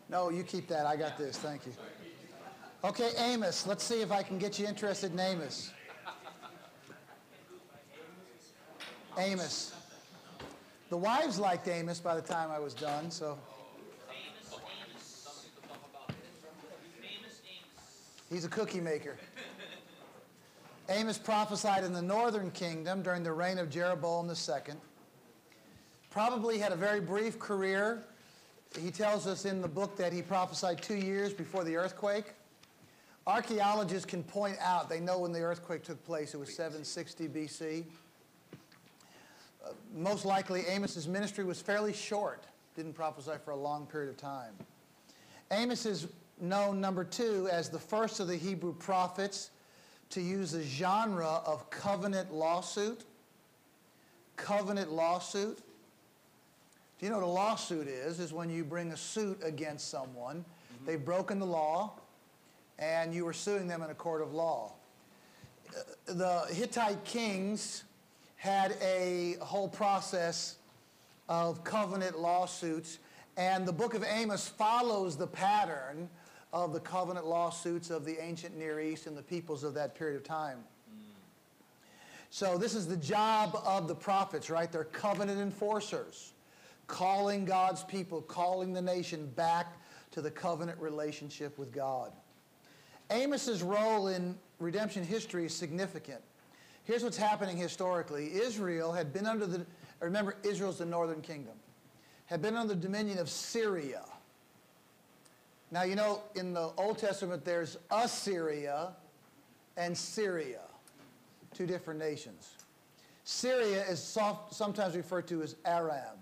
No, you keep that. I got this. Thank you. Okay, Amos. Let's see if I can get you interested in Amos. Amos. The wives liked Amos by the time I was done, so. He's a cookie maker. Amos prophesied in the northern kingdom during the reign of Jeroboam II. Probably had a very brief career. He tells us in the book that he prophesied 2 years before the earthquake. Archaeologists can point out, they know when the earthquake took place, it was 760 BC. Most likely Amos's ministry was fairly short, didn't prophesy for a long period of time. Amos is known, number 2, as the first of the Hebrew prophets to use the genre of covenant lawsuit. Covenant lawsuit. Do you know what a lawsuit is? Is when you bring a suit against someone. Mm-hmm. They've broken the law, and you are suing them in a court of law. The Hittite kings had a whole process of covenant lawsuits, and the book of Amos follows the pattern of the covenant lawsuits of the ancient Near East and the peoples of that period of time. So this is the job of the prophets, right? They're covenant enforcers, calling God's people, calling the nation back to the covenant relationship with God. Amos's role in redemption history is significant. Here's what's happening historically. Israel had been under the, remember, Israel's the northern kingdom, had been under the dominion of Syria. Now, you know, in the Old Testament, there's Assyria and Syria, 2 different nations. Syria is sometimes referred to as Aram.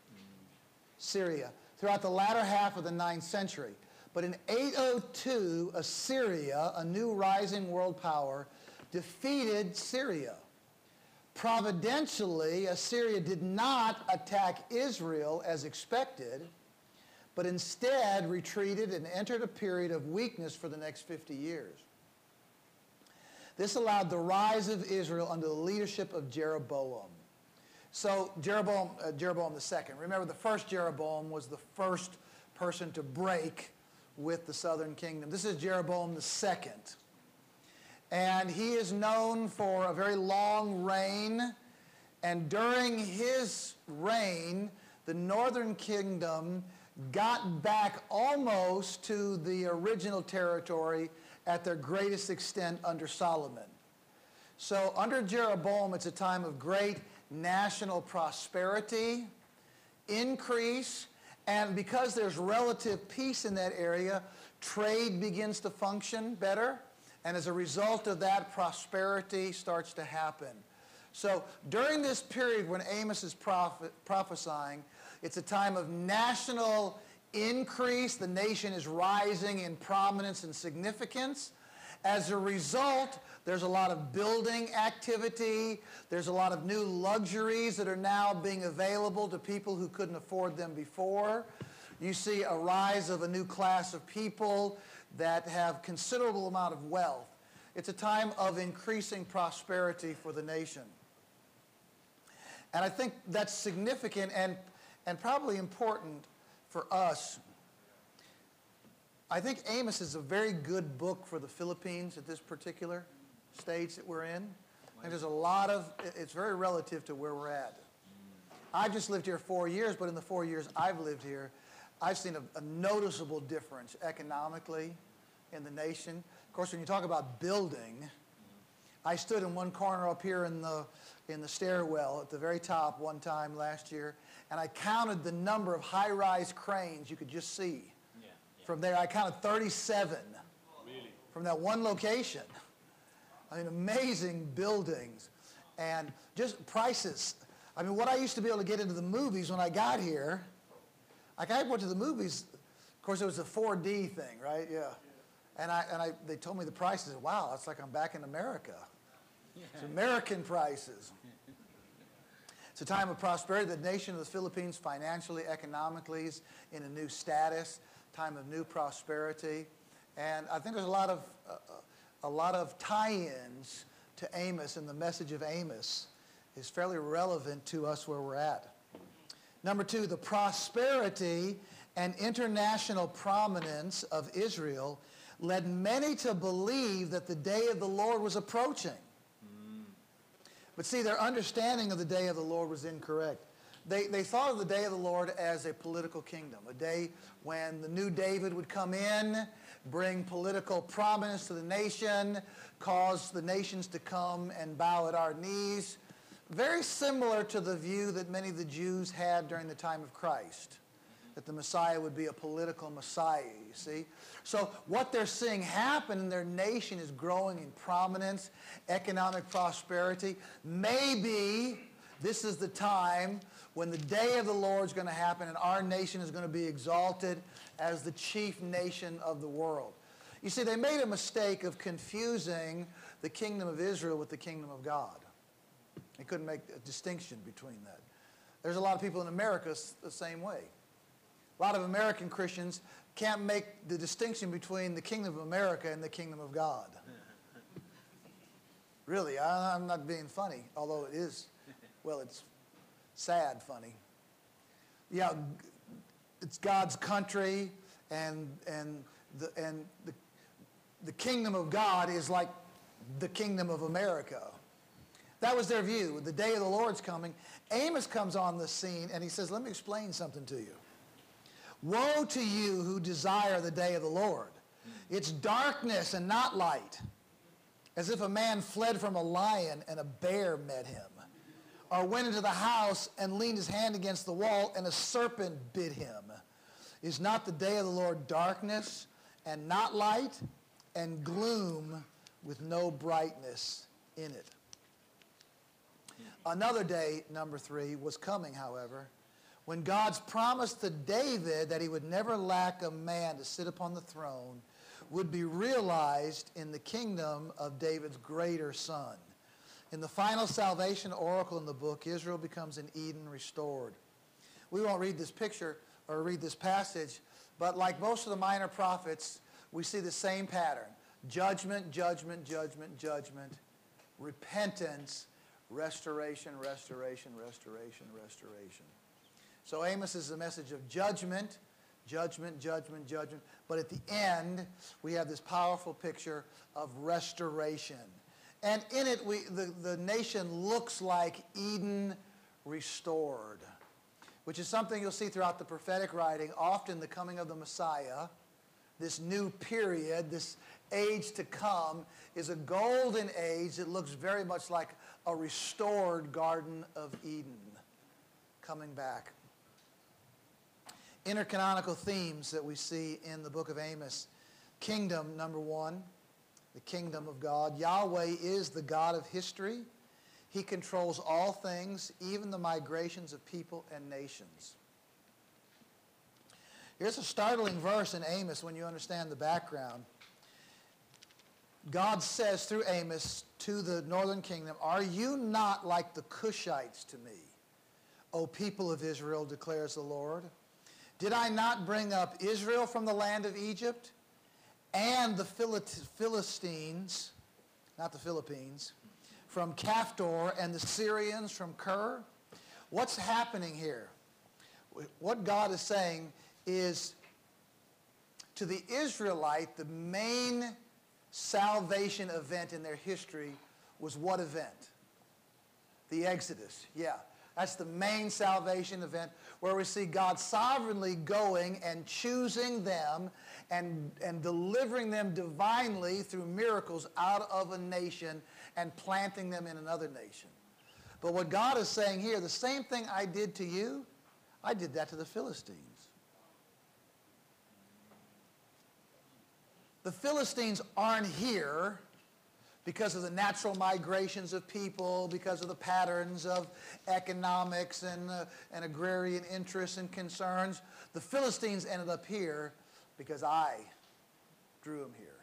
Syria, throughout the latter half of the 9th century. But in 802, Assyria, a new rising world power, defeated Syria. Providentially, Assyria did not attack Israel as expected, but instead retreated and entered a period of weakness for the next 50 years. This allowed the rise of Israel under the leadership of Jeroboam. So Jeroboam II. Remember, the first Jeroboam was the first person to break with the southern kingdom. This is Jeroboam II. And he is known for a very long reign. And during his reign, the northern kingdom got back almost to the original territory at their greatest extent under Solomon. So under Jeroboam, it's a time of great national prosperity, increase, and because there's relative peace in that area, trade begins to function better, and as a result of that, prosperity starts to happen. So during this period when Amos is prophesying, it's a time of national increase. The nation is rising in prominence and significance. As a result, there's a lot of building activity. There's a lot of new luxuries that are now being available to people who couldn't afford them before. You see a rise of a new class of people that have considerable amount of wealth. It's a time of increasing prosperity for the nation. And I think that's significant and probably important for us. I think Amos is a very good book for the Philippines at this particular stage that we're in. And there's a lot of, it's very relative to where we're at. I've just lived here 4 years, but in the 4 years I've lived here, I've seen a noticeable difference economically in the nation. Of course, when you talk about building, I stood in one corner up here in the stairwell at the very top one time last year, and I counted the number of high-rise cranes you could just see. From there, I counted 37 from that one location. I mean, amazing buildings and just prices. I mean, what I used to be able to get into the movies when I got here, like I went to the movies, of course, it was a 4D thing, right? Yeah. And they told me the prices. Wow, it's like I'm back in America. It's American prices. It's a time of prosperity. The nation of the Philippines, financially, economically, is in a new status, time of new prosperity. And I think there's a lot of tie-ins to Amos, and the message of Amos is fairly relevant to us where we're at. Number 2, the prosperity and international prominence of Israel led many to believe that the day of the Lord was approaching. But see, their understanding of the day of the Lord was incorrect. They thought of the day of the Lord as a political kingdom, a day when the new David would come in, bring political prominence to the nation, cause the nations to come and bow at our knees. Very similar to the view that many of the Jews had during the time of Christ, that the Messiah would be a political Messiah, you see. So what they're seeing happen in their nation is growing in prominence, economic prosperity. Maybe this is the time when the day of the Lord is going to happen and our nation is going to be exalted as the chief nation of the world. You see, they made a mistake of confusing the kingdom of Israel with the kingdom of God. They couldn't make a distinction between that. There's a lot of people in America the same way. A lot of American Christians can't make the distinction between the kingdom of America and the kingdom of God. Really, I'm not being funny, although it is, well, it's sad funny. Yeah, it's God's country, and the kingdom of God is like the kingdom of America. That was their view. The day of the Lord's coming. Amos comes on the scene, and he says, let me explain something to you. Woe to you who desire the day of the Lord. It's darkness and not light, as if a man fled from a lion and a bear met him, or went into the house and leaned his hand against the wall and a serpent bit him. Is not the day of the Lord darkness and not light, and gloom with no brightness in it? Another day, number 3, was coming, however, when God's promise to David that he would never lack a man to sit upon the throne would be realized in the kingdom of David's greater son. In the final salvation oracle in the book, Israel becomes an Eden restored. We won't read this picture or read this passage, but like most of the minor prophets, we see the same pattern. Judgment, judgment, judgment, judgment, repentance, restoration, restoration, restoration, restoration. So Amos is a message of judgment, judgment, judgment, judgment. But at the end, we have this powerful picture of restoration. And in it, the nation looks like Eden restored, which is something you'll see throughout the prophetic writing. Often the coming of the Messiah, this new period, this age to come, is a golden age that looks very much like a restored Garden of Eden coming back. Intercanonical themes that we see in the book of Amos. Kingdom, number 1, the kingdom of God. Yahweh is the God of history. He controls all things, even the migrations of people and nations. Here's a startling verse in Amos when you understand the background. God says through Amos to the northern kingdom, "Are you not like the Cushites to me, O people of Israel, declares the Lord? Did I not bring up Israel from the land of Egypt and the Philistines, not the Philippines, from Caphtor and the Syrians from Kir?" What's happening here? What God is saying is, to the Israelite, the main salvation event in their history was what event? The Exodus, yeah. That's the main salvation event where we see God sovereignly going and choosing them and delivering them divinely through miracles out of a nation and planting them in another nation. But what God is saying here, the same thing I did to you, I did that to the Philistines. The Philistines aren't here because of the natural migrations of people, because of the patterns of economics and agrarian interests and concerns. The Philistines ended up here because I drew them here.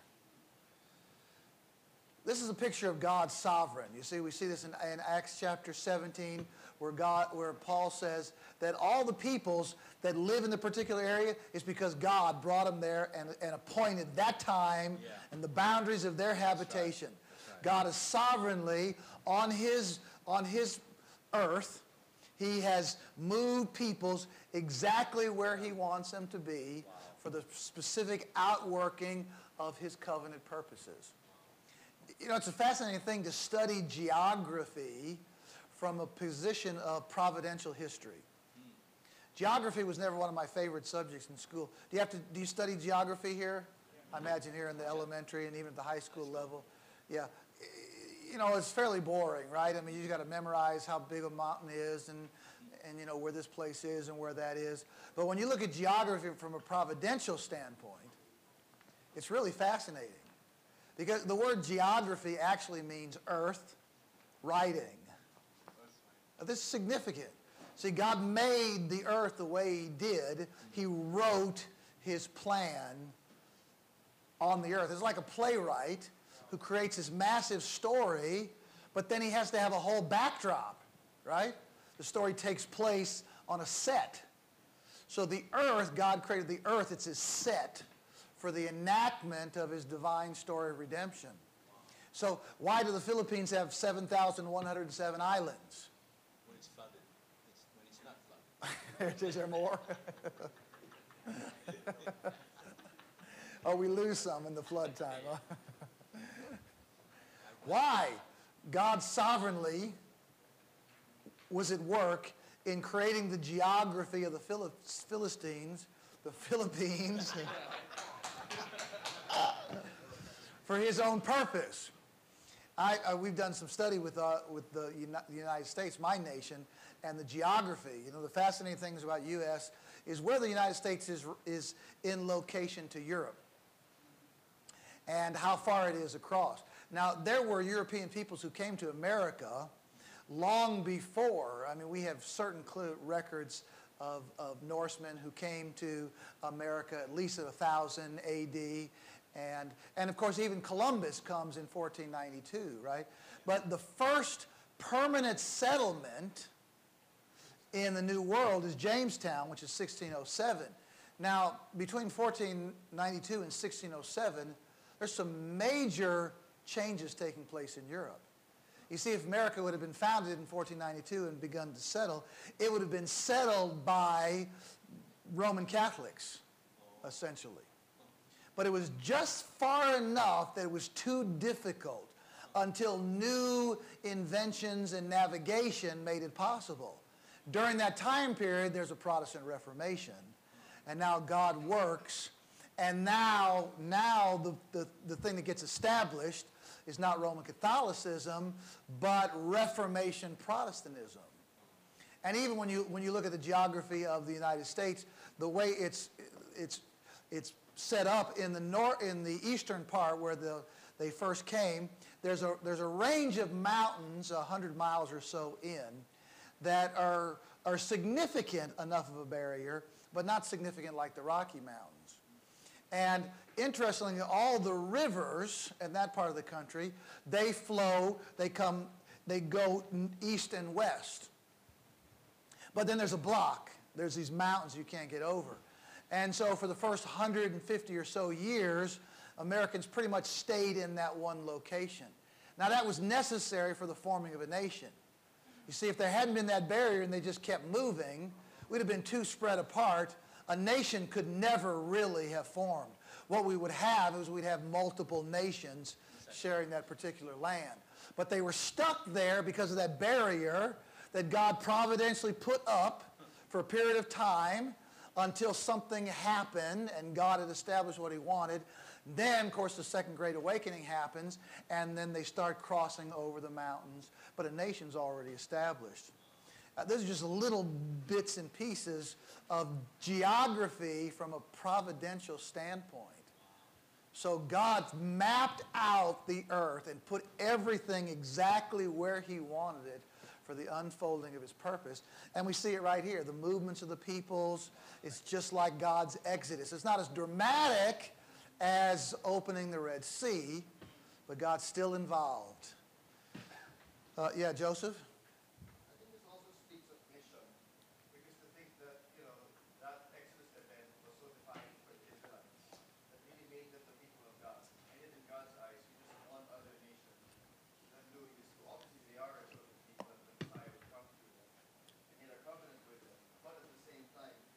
This is a picture of God's sovereign. You see, we see this in Acts chapter 17, where Paul says that all the peoples that live in the particular area is because God brought them there and appointed that time and the boundaries of their habitation. God is sovereignly on his earth. He has moved peoples exactly where he wants them to be for the specific outworking of his covenant purposes. You know, it's a fascinating thing to study geography from a position of providential history. Geography was never one of my favorite subjects in school. Do you study geography here? I imagine here in the elementary and even at the high school level. Yeah. You know, it's fairly boring, right? I mean, you got to memorize how big a mountain is and you know where this place is and where that is. But when you look at geography from a providential standpoint, it's really fascinating. Because the word geography actually means earth writing. This is significant. See, God made the earth the way he did. He wrote his plan on the earth. It's like a playwright who creates this massive story, but then he has to have a whole backdrop, right? The story takes place on a set. So the earth, God created the earth, it's his set for the enactment of his divine story of redemption. So why do the Philippines have 7,107 islands? When it's flooded. When it's not flooded. Is there more? Oh, we lose some in the flood time. Huh? Why? God sovereignly was at work in creating the geography of the Philistines, the Philippines, for his own purpose. We've done some study with the United States, my nation, and the geography. You know, the fascinating things about U.S. is where the United States is in location to Europe and how far it is across. Now, there were European peoples who came to America long before. I mean, we have certain records of Norsemen who came to America at least at 1000 A.D., and of course, even Columbus comes in 1492, right? But the first permanent settlement in the New World is Jamestown, which is 1607. Now, between 1492 and 1607, there's some major changes taking place in Europe. You see, if America would have been founded in 1492 and begun to settle, it would have been settled by Roman Catholics, essentially. But it was just far enough that it was too difficult until new inventions and navigation made it possible. During that time period, there's a Protestant Reformation. And now God works. And now the thing that gets established is not Roman Catholicism, but Reformation Protestantism. And even when you look at the geography of the United States, the way it's set up in the eastern part where they first came, there's a range of mountains 100 miles or so in that are significant enough of a barrier, but not significant like the Rocky Mountains. And interestingly, all the rivers in that part of the country, they go east and west. But then there's a block. There's these mountains you can't get over. And so for the first 150 or so years, Americans pretty much stayed in that one location. Now that was necessary for the forming of a nation. You see, if there hadn't been that barrier and they just kept moving, we'd have been too spread apart. A nation could never really have formed. What we would have is we'd have multiple nations sharing that particular land. But they were stuck there because of that barrier that God providentially put up for a period of time until something happened and God had established what he wanted. Then, of course, the Second Great Awakening happens, and then they start crossing over the mountains. But a nation's already established. Those are just little bits and pieces of geography from a providential standpoint. So God mapped out the earth and put everything exactly where he wanted it for the unfolding of his purpose. And we see it right here. The movements of the peoples, it's just like God's Exodus. It's not as dramatic as opening the Red Sea, but God's still involved. Yeah, Joseph? I think this also speaks of mission, because to think that, that Exodus event was so defining for the Israelites, that really made them the people of God. And yet in God's eyes, he just one other nation than doing this too. Obviously, they are a chosen people that the Messiah would come to them and made a covenant with them. But at the same time,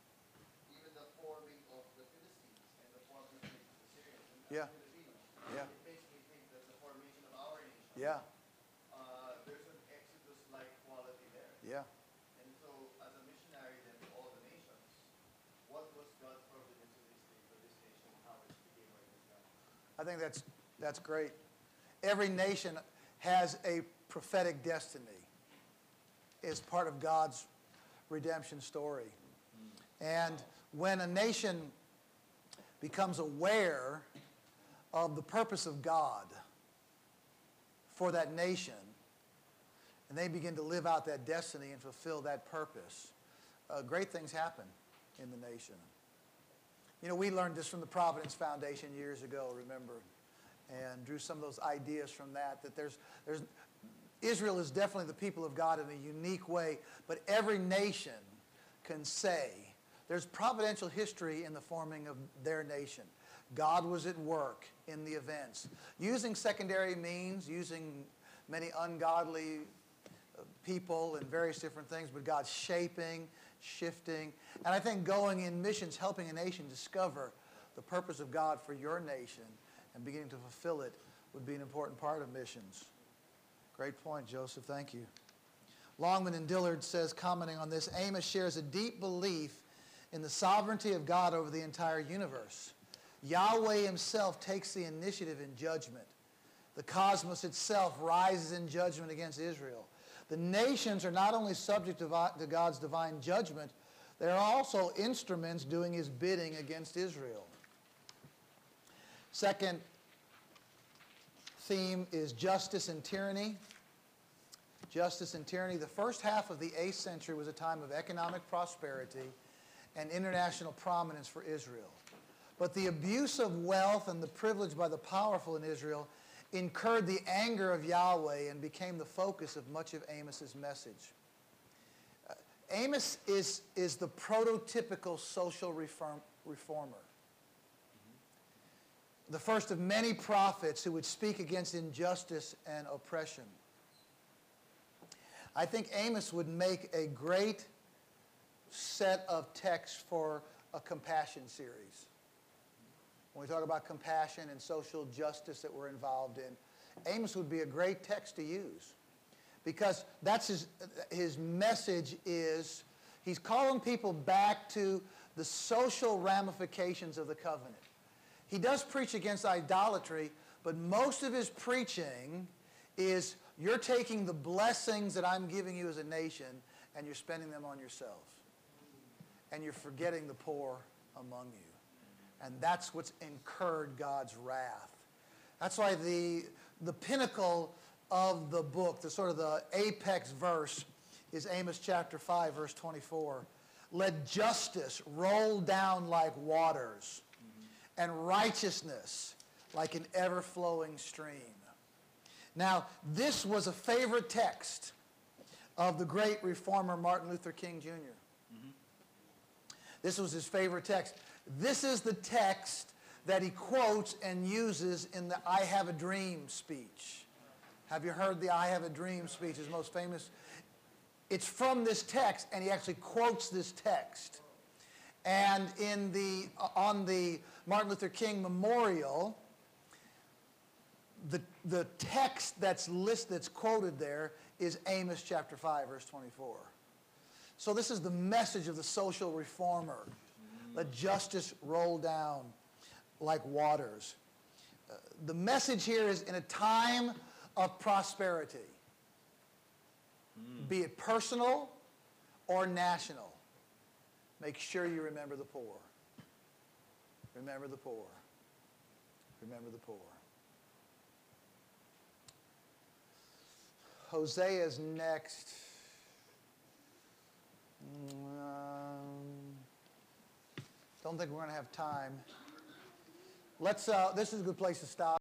Yeah. In the reading. Yeah. It makes me think that the formation of our nation. Yeah. There's an Exodus-like quality there. Yeah. And so, as a missionary then to all the nations, what was God's providence in this day for this nation, how it became what it is now? I think that's great. Every nation has a prophetic destiny. Is part of God's redemption story. And when a nation becomes aware of the purpose of God for that nation, and they begin to live out that destiny and fulfill that purpose, great things happen in the nation. You know, we learned this from the Providence Foundation years ago, remember, and drew some of those ideas from that there's Israel is definitely the people of God in a unique way, but every nation can say there's providential history in the forming of their nation. God was at work in the events, using secondary means, using many ungodly people and various different things, but God's shaping, shifting, and I think going in missions, helping a nation discover the purpose of God for your nation and beginning to fulfill it would be an important part of missions. Great point, Joseph. Thank you. Longman and Dillard says, commenting on this, Amos shares a deep belief in the sovereignty of God over the entire universe. Yahweh himself takes the initiative in judgment. The cosmos itself rises in judgment against Israel. The nations are not only subject to God's divine judgment, they are also instruments doing his bidding against Israel. Second theme is justice and tyranny. Justice and tyranny. The first half of the 8th century was a time of economic prosperity and international prominence for Israel. But the abuse of wealth and the privilege by the powerful in Israel incurred the anger of Yahweh and became the focus of much of Amos's message. Amos is the prototypical social reformer. The first of many prophets who would speak against injustice and oppression. I think Amos would make a great set of texts for a compassion series. When we talk about compassion and social justice that we're involved in, Amos would be a great text to use. Because that's his message is, he's calling people back to the social ramifications of the covenant. He does preach against idolatry, but most of his preaching is you're taking the blessings that I'm giving you as a nation and you're spending them on yourself. And you're forgetting the poor among you. And that's what's incurred God's wrath. That's why the pinnacle of the book, the sort of the apex verse, is Amos chapter 5, verse 24. Let justice roll down like waters, and righteousness like an ever-flowing stream. Now, this was a favorite text of the great reformer Martin Luther King Jr. This was his favorite text. This is the text that he quotes and uses in the I Have a Dream speech. Have you heard the I Have a Dream speech? His most famous. It's from this text, and he actually quotes this text. And on the Martin Luther King Memorial, the text that's quoted there is Amos chapter 5, verse 24. So this is the message of the social reformer. Let justice roll down like waters. The message here is in a time of prosperity, be it personal or national, make sure you remember the poor. Remember the poor. Remember the poor. Hosea is next. Don't think we're going to have time. This is a good place to stop.